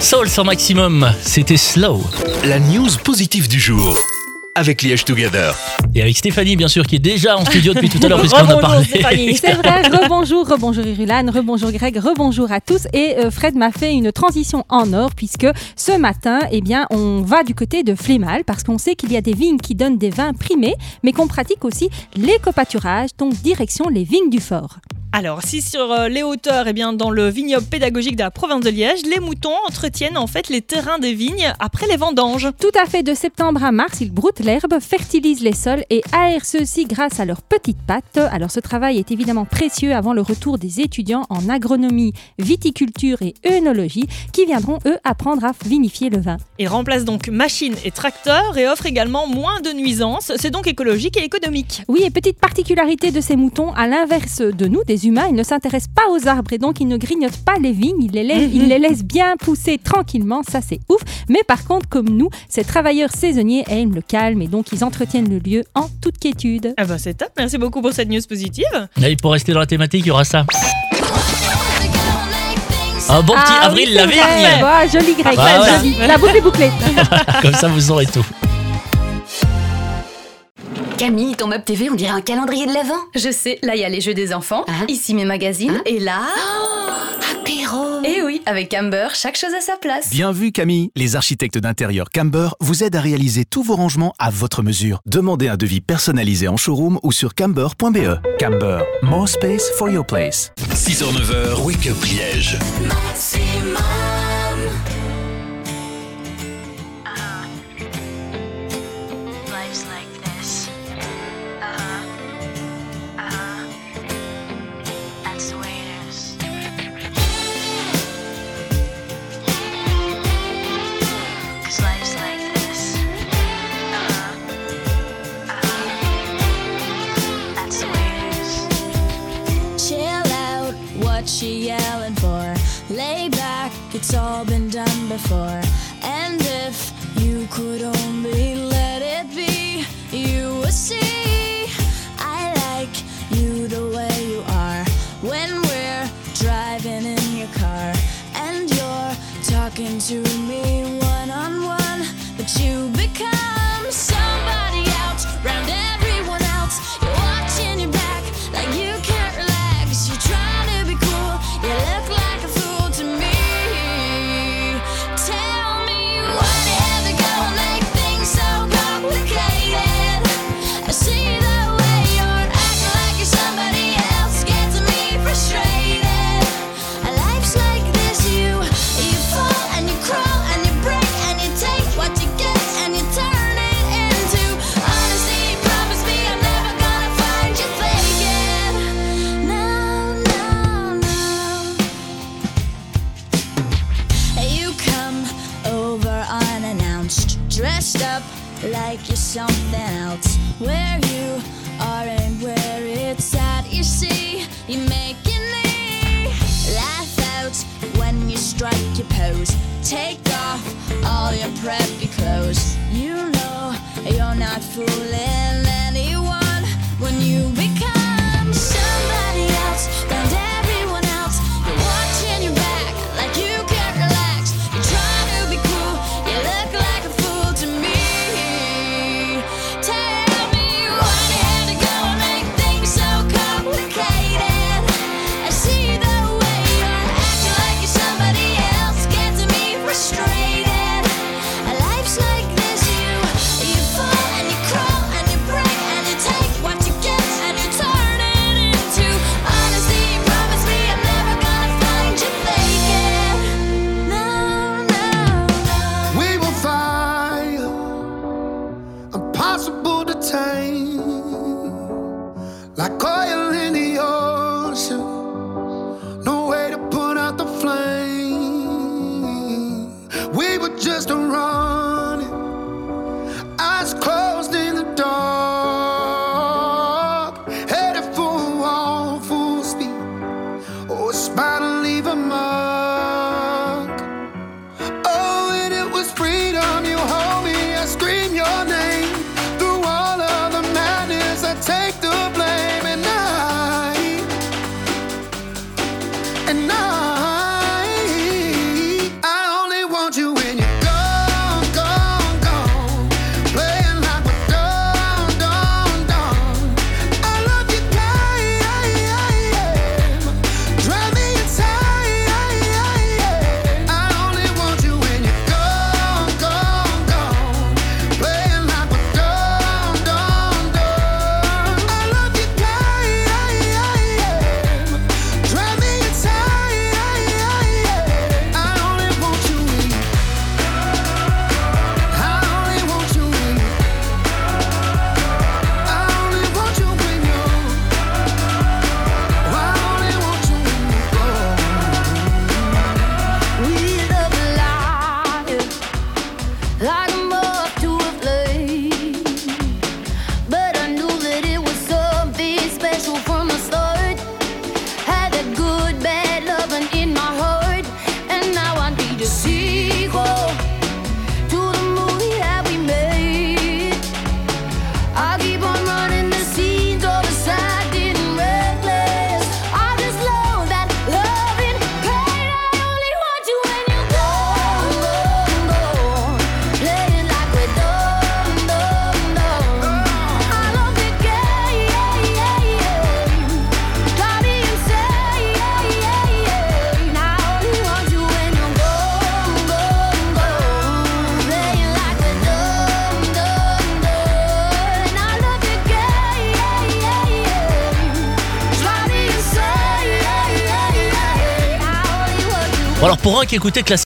Soul sans maximum, c'était Slow. La news positive du jour avec Liège Together. Et avec Stéphanie, bien sûr, qui est déjà en studio depuis tout à l'heure, puisqu'on a parlé. Stéphanie. C'est vrai, rebonjour Irulan, rebonjour Greg, rebonjour à tous. Et Fred m'a fait une transition en or, puisque ce matin, on va du côté de Flémal, parce qu'on sait qu'il y a des vignes qui donnent des vins primés, mais qu'on pratique aussi l'éco-pâturage, donc direction les vignes du Fort. Alors, si sur les hauteurs, dans le vignoble pédagogique de la province de Liège, les moutons entretiennent en fait les terrains des vignes après les vendanges. Tout à fait, de septembre à mars, ils broutent l'herbe, fertilisent les sols et aèrent ceux-ci grâce à leurs petites pattes. Alors, ce travail est évidemment précieux avant le retour des étudiants en agronomie, viticulture et œnologie qui viendront, eux, apprendre à vinifier le vin. Ils remplacent donc machines et tracteurs et offrent également moins de nuisances. C'est donc écologique et économique. Oui, et petite particularité de ces moutons, à l'inverse de nous, des humains, ils ne s'intéressent pas aux arbres et donc ils ne grignotent pas les vignes, ils les laissent bien pousser tranquillement, ça c'est ouf. Mais par contre, comme nous, ces travailleurs saisonniers aiment le calme et donc ils entretiennent le lieu en toute quiétude. Ah bah c'est top, merci beaucoup pour cette news positive. Et pour rester dans la thématique, il y aura ça. Un bon petit Avril oui, Lavigne. Joli Greg, ouais. joli. La boucle est bouclée. Comme ça, vous saurez tout. Camille, ton meuble TV, on dirait un calendrier de l'Avent. Je sais, là il y a les jeux des enfants, ici mes magazines, et là... Apéro. Et oui, avec Camber, chaque chose à sa place. Bien vu Camille, les architectes d'intérieur Camber vous aident à réaliser tous vos rangements à votre mesure. Demandez un devis personnalisé en showroom ou sur camber.be. Camber, more space for your place. 6h-9h, Wake Up Liège. Life's like this. That's the way it is. 'Cause life's like this. That's the way it is. Chill out, what you yelling for? Lay back, it's all been done before. And if you could only let it be, you would see I like you the way you are. When we're driving in your car and you're talking to me one-on-one, but you become somebody else, round everyone else. You're watching your back like you can't relax. You're trying to be cool, you look like a fool to me. Tell me why do you have to go and make things so complicated? I see the way you're acting like you're somebody else, gets me frustrated. Life's like this, you fall and you crawl and you break and you take what you get and you turn it into honesty. Promise me I'm never gonna find you faking. No, no, no. You come over unannounced, dressed up like you're something else. Where you are and where it's at, you see, you're making me laugh out when you strike your pose. Take off all your preppy clothes. You know you're not fooling anyone when you become somebody else, round everyone else. You're watching your back like you can't relax. You're trying to be cool, you look like a fool to me. Tell me why do you have to go and make things so complicated? I see the way you're acting like you're somebody else, gets me frustrated. Life's like this, you fall and you crawl and you break and you take what you get and you turn it into honesty. Promise me I'm never gonna find you faking. No, no, no. We will fire, impossible to tame, like oil in the ocean. No way to put out the flame. We were just running, eyes closed in the dark, headed for a wall, full speed. Oh, it's bound to leave a mark. Oh, and it was freedom. You hold me, I scream your name. Through all of the madness, I take the blame. And I only want sequel to the movie that we made. I keep on running the scenes all decided and reckless. I just love that loving pain. I only want you when you're gone, gone, gone. Playing like we're done, done, done. I love the game, drive me insane. I only want you when you're gone, gone, gone. Playing like we're done, done, done. I love the game, drive me insane. I only want you. Bon, alors pour un qui écoutait classique